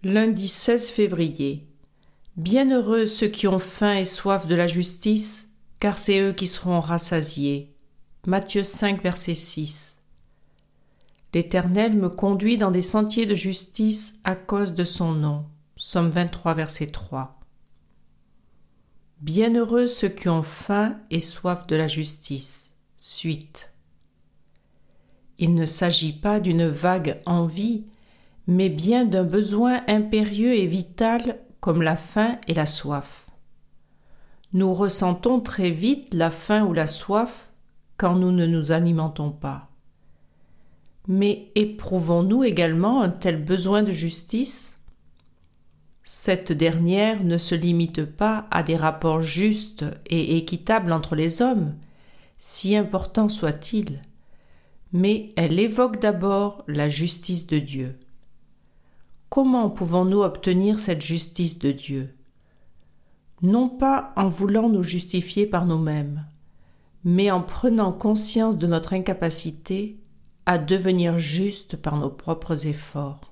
Lundi 16 février. Bienheureux ceux qui ont faim et soif de la justice, car c'est eux qui seront rassasiés. Matthieu 5, verset 6. L'Éternel me conduit dans des sentiers de justice à cause de son nom. Psaume 23, verset 3. Bienheureux ceux qui ont faim et soif de la justice. Suite. Il ne s'agit pas d'une vague envie, mais bien d'un besoin impérieux et vital comme la faim et la soif. Nous ressentons très vite la faim ou la soif quand nous ne nous alimentons pas. Mais éprouvons-nous également un tel besoin de justice ? Cette dernière ne se limite pas à des rapports justes et équitables entre les hommes, si importants soient-ils, mais elle évoque d'abord la justice de Dieu. Comment pouvons-nous obtenir cette justice de Dieu ? Non pas en voulant nous justifier par nous-mêmes, mais en prenant conscience de notre incapacité à devenir justes par nos propres efforts.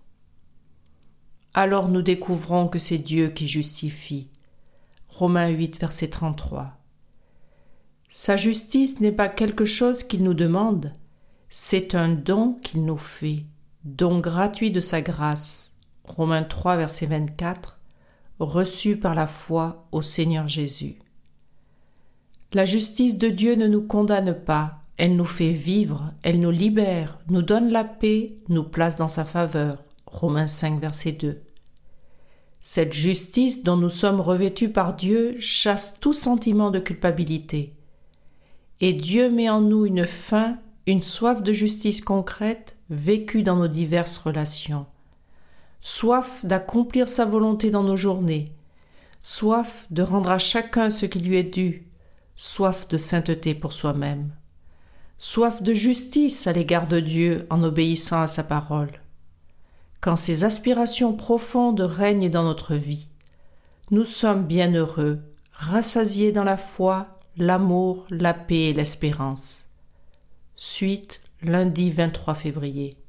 Alors nous découvrons que c'est Dieu qui justifie. Romains 8, verset 33. Sa justice n'est pas quelque chose qu'il nous demande, c'est un don qu'il nous fait, don gratuit de sa grâce. Romains 3, verset 24, reçu par la foi au Seigneur Jésus. La justice de Dieu ne nous condamne pas, elle nous fait vivre, elle nous libère, nous donne la paix, nous place dans sa faveur. Romains 5, verset 2. Cette justice dont nous sommes revêtus par Dieu chasse tout sentiment de culpabilité. Et Dieu met en nous une faim, une soif de justice concrète vécue dans nos diverses relations. Soif d'accomplir sa volonté dans nos journées, soif de rendre à chacun ce qui lui est dû, soif de sainteté pour soi-même, soif de justice à l'égard de Dieu en obéissant à sa parole. Quand ces aspirations profondes règnent dans notre vie, nous sommes bienheureux, rassasiés dans la foi, l'amour, la paix et l'espérance. Suite, lundi 23 février.